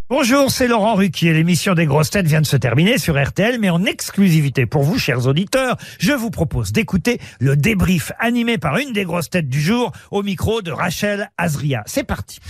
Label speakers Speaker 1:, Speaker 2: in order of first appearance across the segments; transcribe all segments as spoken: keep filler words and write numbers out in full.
Speaker 1: Bonjour, c'est Laurent Ruquier. L'émission des grosses têtes vient de se terminer sur R T L, mais en exclusivité pour vous, chers auditeurs, je vous propose d'écouter le débrief animé par une des grosses têtes du jour au micro de Rachel Azria. C'est parti.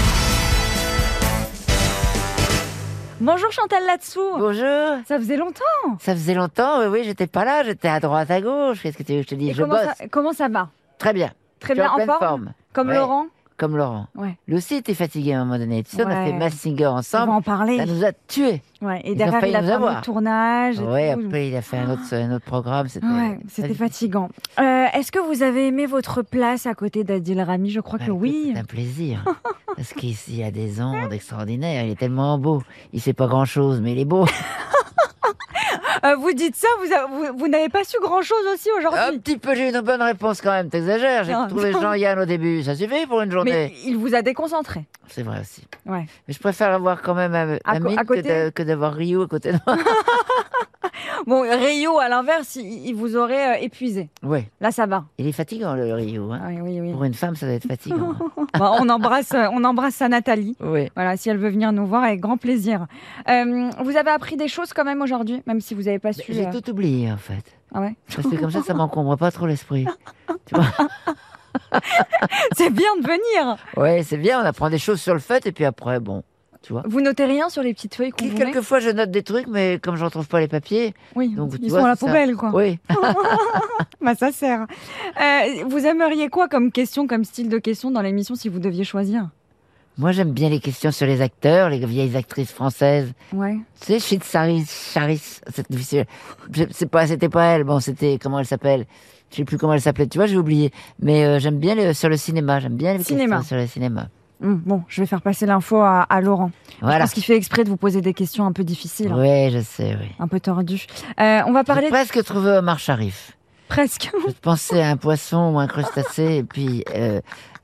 Speaker 2: Bonjour Chantal Latsou.
Speaker 3: Bonjour.
Speaker 2: Ça faisait longtemps.
Speaker 3: Ça faisait longtemps, oui, oui, j'étais pas là, j'étais à droite, à gauche. Qu'est-ce que tu veux que je te dise?
Speaker 2: Et
Speaker 3: Je
Speaker 2: comment
Speaker 3: bosse.
Speaker 2: ça, comment ça va?
Speaker 3: Très bien.
Speaker 2: Très
Speaker 3: Je suis
Speaker 2: bien, en
Speaker 3: pleine
Speaker 2: forme,
Speaker 3: forme.
Speaker 2: Comme
Speaker 3: Ouais.
Speaker 2: Laurent.
Speaker 3: Comme Laurent.
Speaker 2: Ouais.
Speaker 3: Lui aussi était fatigué à un moment donné. Tu sais, on a
Speaker 2: Ouais.
Speaker 3: fait Masked Singer
Speaker 2: On va
Speaker 3: ensemble.
Speaker 2: en parler.
Speaker 3: Ça nous a tués.
Speaker 2: Ouais. Et
Speaker 3: Ils ont
Speaker 2: derrière,
Speaker 3: failli
Speaker 2: il a
Speaker 3: nous
Speaker 2: fait un
Speaker 3: avoir.
Speaker 2: autre tournage. et
Speaker 3: Ouais,
Speaker 2: tout.
Speaker 3: après il a fait un autre, un autre programme. C'était,
Speaker 2: Ouais, c'était fatigant. Euh, Est-ce que vous avez aimé votre place à côté d'Adil Rami? Je crois
Speaker 3: Bah,
Speaker 2: que
Speaker 3: écoute,
Speaker 2: oui.
Speaker 3: C'est un plaisir. Parce qu'ici, il y a des ondes extraordinaires. Il est tellement beau. Il sait pas grand chose, mais il est beau.
Speaker 2: Euh, vous dites ça, vous, a- vous, vous n'avez pas su grand-chose aussi
Speaker 3: Un
Speaker 2: aujourd'hui.
Speaker 3: petit peu, j'ai eu une bonne réponse quand même. T'exagères. J'ai
Speaker 2: Non,
Speaker 3: trouvé
Speaker 2: non.
Speaker 3: Jean-Yann au début. Ça suffit pour une journée.
Speaker 2: Mais il vous a déconcentré.
Speaker 3: C'est vrai aussi.
Speaker 2: Ouais.
Speaker 3: Mais je préfère avoir quand même un,
Speaker 2: À
Speaker 3: un
Speaker 2: co-
Speaker 3: mythe
Speaker 2: à côté
Speaker 3: que, de- que d'avoir Rio à côté de moi.
Speaker 2: Bon, Rio, à l'inverse, il, il vous aurait euh, épuisé.
Speaker 3: Oui,
Speaker 2: Là, ça va.
Speaker 3: il est fatigant le Rio. Hein.
Speaker 2: Ah, oui, oui, oui.
Speaker 3: Pour une femme, ça doit être fatigant.
Speaker 2: Bon, on embrasse, euh, on embrasse sa Nathalie.
Speaker 3: Oui.
Speaker 2: Voilà, si elle veut venir nous voir, avec grand plaisir. Euh, vous avez appris des choses quand même aujourd'hui, même si vous n'avez pas su.
Speaker 3: J'ai
Speaker 2: euh,
Speaker 3: tout oublié en fait.
Speaker 2: Ah ouais.
Speaker 3: Parce que comme ça, ça m'encombre pas trop l'esprit. Tu vois?
Speaker 2: C'est bien de venir.
Speaker 3: Ouais, c'est bien, on apprend des choses sur le fait et puis après, bon, tu vois.
Speaker 2: Vous notez rien sur les petites feuilles qu'on vous met?
Speaker 3: Quelquefois, je note des trucs, mais comme je retrouve pas les papiers,
Speaker 2: Oui,
Speaker 3: donc tu
Speaker 2: ils
Speaker 3: vois,
Speaker 2: sont à la
Speaker 3: c'est ça.
Speaker 2: poubelle, quoi.
Speaker 3: Oui.
Speaker 2: Bah, ça sert. Euh, vous aimeriez quoi comme question, comme style de question dans l'émission si vous deviez choisir?
Speaker 3: Moi, j'aime bien les questions sur les acteurs, les vieilles actrices françaises.
Speaker 2: Ouais.
Speaker 3: Tu sais, Chit Charis, Charis, c'est difficile. Je- c'est pas, c'était pas elle. Bon, c'était comment elle s'appelle. Je sais plus comment elle s'appelait. Tu vois, j'ai oublié. Mais euh, j'aime bien les, sur le cinéma. J'aime bien les
Speaker 2: Cinéma.
Speaker 3: questions sur le cinéma.
Speaker 2: Hum, bon, je vais faire passer l'info à, à Laurent. Je
Speaker 3: Voilà.
Speaker 2: pense qu'il fait exprès de vous poser des questions un peu difficiles,
Speaker 3: Oui, je sais, oui.
Speaker 2: un peu tordues. Euh, on va parler
Speaker 3: J'ai
Speaker 2: de...
Speaker 3: presque trouvé Omar Sharif.
Speaker 2: presque.
Speaker 3: Je pensais à un poisson ou un crustacé, et puis, euh,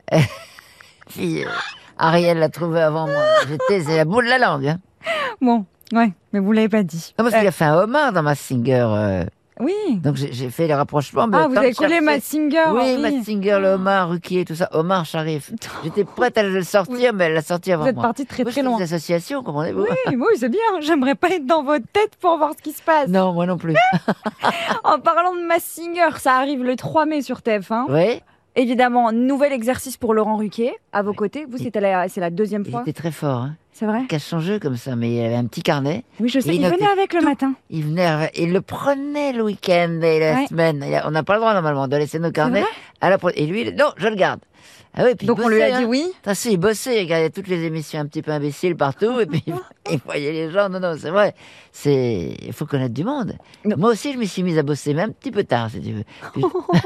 Speaker 3: puis euh, Ariel l'a trouvé avant moi. J'étais, c'est la boule de la langue. Hein.
Speaker 2: Bon, ouais, mais vous l'avez pas dit.
Speaker 3: Non, parce
Speaker 2: Euh,
Speaker 3: qu'il a fait un homard dans Masked Singer. euh,
Speaker 2: oui.
Speaker 3: donc j'ai, j'ai fait les rapprochements. mais
Speaker 2: Ah,
Speaker 3: le
Speaker 2: vous
Speaker 3: temps
Speaker 2: avez
Speaker 3: de
Speaker 2: collé
Speaker 3: chercher-
Speaker 2: Masked Singer.
Speaker 3: Oui,
Speaker 2: oui.
Speaker 3: Masked Singer, le homard, Ruquier, tout ça. Omar Sharif. J'étais prête à le sortir, mais elle l'a sorti avant
Speaker 2: Vous êtes
Speaker 3: moi.
Speaker 2: parti très
Speaker 3: Moi,
Speaker 2: très
Speaker 3: je fais
Speaker 2: loin.
Speaker 3: des associations, comprenez-vous?
Speaker 2: Oui, oui, c'est bien. J'aimerais pas être dans votre tête pour voir ce qui se passe.
Speaker 3: Non, moi non plus.
Speaker 2: En parlant de Masked Singer, ça arrive le trois mai sur T F un.
Speaker 3: Oui,
Speaker 2: Évidemment, nouvel exercice pour Laurent Ruquier, à vos côtés. Vous,
Speaker 3: Il-
Speaker 2: c'était la, c'est la deuxième
Speaker 3: il
Speaker 2: fois.
Speaker 3: était très fort. Hein.
Speaker 2: C'est vrai?
Speaker 3: Il cache son jeu comme ça, mais il avait un petit carnet.
Speaker 2: Oui, je sais.
Speaker 3: Et il
Speaker 2: Il venait
Speaker 3: notait
Speaker 2: avec le
Speaker 3: tout.
Speaker 2: matin.
Speaker 3: Il venait, il le prenait le week-end et la
Speaker 2: Ouais.
Speaker 3: semaine. Il a- on n'a pas le droit normalement de laisser nos carnets
Speaker 2: vrai
Speaker 3: à la pro- Et lui, il- non, je le garde. Ah oui, puis il
Speaker 2: Donc on lui a
Speaker 3: bossait,
Speaker 2: dit
Speaker 3: hein.
Speaker 2: oui.
Speaker 3: Ah si, il bossait, il regardait toutes les émissions un petit peu imbéciles partout, et puis il voyait les gens. Non, non, c'est vrai. C'est, il faut connaître du monde.
Speaker 2: Non.
Speaker 3: Moi aussi, je me suis mise à bosser, même un petit peu tard, si tu veux. Puis-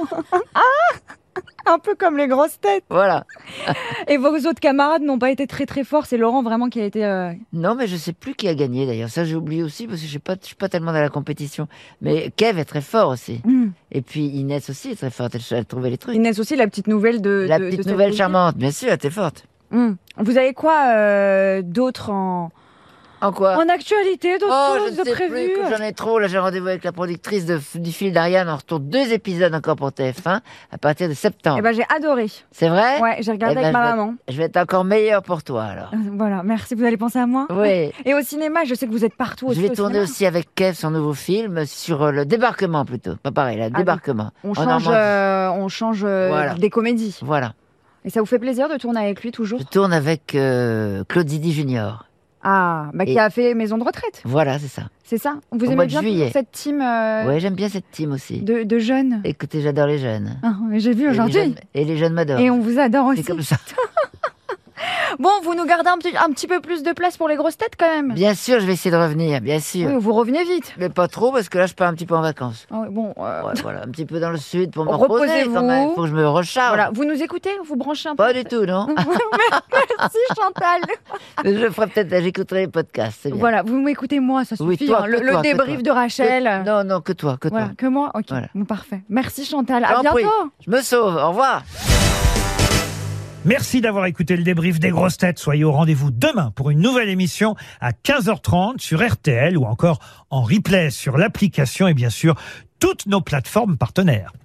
Speaker 2: Un peu comme les grosses têtes.
Speaker 3: voilà.
Speaker 2: Et vos autres camarades n'ont pas été très très forts. C'est Laurent vraiment qui a été. euh,
Speaker 3: Non, mais je sais plus qui a gagné d'ailleurs. Ça, j'ai oublié aussi parce que je suis pas, je suis pas tellement dans la compétition. Mais Kev est très fort aussi.
Speaker 2: hmm.
Speaker 3: Et puis Inès aussi est très forte. Elle, elle trouvait les trucs.
Speaker 2: Inès aussi, la petite nouvelle de.
Speaker 3: La
Speaker 2: de- de
Speaker 3: petite
Speaker 2: cette
Speaker 3: nouvelle
Speaker 2: week-end.
Speaker 3: charmante, bien sûr, elle était forte.
Speaker 2: Hmm. Vous avez quoi euh, d'autre en...
Speaker 3: En quoi?
Speaker 2: en actualité, d'autres
Speaker 3: Oh, je
Speaker 2: choses
Speaker 3: ne
Speaker 2: de
Speaker 3: sais
Speaker 2: prévues?
Speaker 3: plus, que j'en ai trop. Là, j'ai rendez-vous avec la productrice de, du fil d'Ariane. On retourne deux épisodes encore pour T F un à partir de septembre.
Speaker 2: Eh ben, j'ai adoré.
Speaker 3: C'est vrai?
Speaker 2: Ouais, j'ai regardé
Speaker 3: Eh ben,
Speaker 2: avec ma
Speaker 3: je vais-
Speaker 2: maman.
Speaker 3: Je vais être encore meilleur pour toi, alors.
Speaker 2: Euh, Voilà, merci. Vous allez penser à moi?
Speaker 3: Oui.
Speaker 2: Et au cinéma, je sais que vous êtes partout aussi.
Speaker 3: Je vais
Speaker 2: au
Speaker 3: tourner
Speaker 2: cinéma.
Speaker 3: aussi avec Kev son nouveau film sur euh, le débarquement plutôt. Pas pareil, le
Speaker 2: oui.
Speaker 3: débarquement.
Speaker 2: On
Speaker 3: en
Speaker 2: change,
Speaker 3: Normandie.
Speaker 2: euh, on change euh,
Speaker 3: Voilà.
Speaker 2: des comédies.
Speaker 3: Voilà.
Speaker 2: Et ça vous fait plaisir de tourner avec lui toujours?
Speaker 3: Je tourne avec euh, Claude Zidi Junior.
Speaker 2: Ah, bah, qui
Speaker 3: Et-
Speaker 2: a fait Maison de retraite,
Speaker 3: Voilà, c'est ça.
Speaker 2: c'est ça? Vous
Speaker 3: Au
Speaker 2: aimez
Speaker 3: mois de
Speaker 2: bien
Speaker 3: juillet.
Speaker 2: cette team euh,
Speaker 3: Ouais, j'aime bien cette team aussi.
Speaker 2: de, de jeunes?
Speaker 3: Écoutez, j'adore les jeunes.
Speaker 2: Ah, j'ai vu
Speaker 3: Et les
Speaker 2: aujourd'hui.
Speaker 3: jeunes- Et les jeunes m'adorent.
Speaker 2: Et on vous adore aussi.
Speaker 3: C'est comme ça.
Speaker 2: Bon, vous nous gardez un petit, un petit peu plus de place pour les grosses têtes quand même.
Speaker 3: Bien sûr, je vais essayer de revenir, bien sûr.
Speaker 2: Oui, vous revenez vite.
Speaker 3: Mais pas trop, parce que là, je pars un petit peu en vacances.
Speaker 2: Ah oui, bon, euh,
Speaker 3: Ouais, voilà, un petit peu dans le sud pour me reposer
Speaker 2: Reposez-vous.
Speaker 3: quand même. Faut que je me recharge.
Speaker 2: voilà. Vous nous écoutez? Vous branchez un peu?
Speaker 3: Pas du tout, non.
Speaker 2: Merci Chantal.
Speaker 3: Mais je ferai peut-être, j'écouterai les podcasts, c'est bien.
Speaker 2: Voilà, vous m'écoutez moi, ça
Speaker 3: Oui,
Speaker 2: suffit.
Speaker 3: toi,
Speaker 2: hein. Le,
Speaker 3: que
Speaker 2: le
Speaker 3: toi, que
Speaker 2: débrief
Speaker 3: toi.
Speaker 2: de Rachel.
Speaker 3: Non, non, que toi, que
Speaker 2: Voilà,
Speaker 3: toi.
Speaker 2: que moi. Ok,
Speaker 3: Voilà.
Speaker 2: bon, parfait. Merci Chantal. À
Speaker 3: J'en
Speaker 2: bientôt.
Speaker 3: prie. Je me sauve, au revoir.
Speaker 1: Merci d'avoir écouté le débrief des grosses têtes. Soyez au rendez-vous demain pour une nouvelle émission à quinze heures trente sur R T L ou encore en replay sur l'application et bien sûr toutes nos plateformes partenaires.